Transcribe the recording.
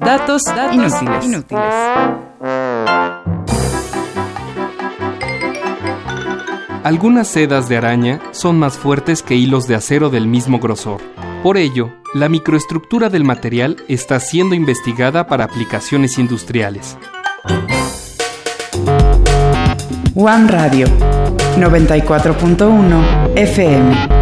Datos inútiles. Algunas sedas de araña son más fuertes que hilos de acero del mismo grosor. Por ello, la microestructura del material está siendo investigada para aplicaciones industriales. One Radio 94.1 FM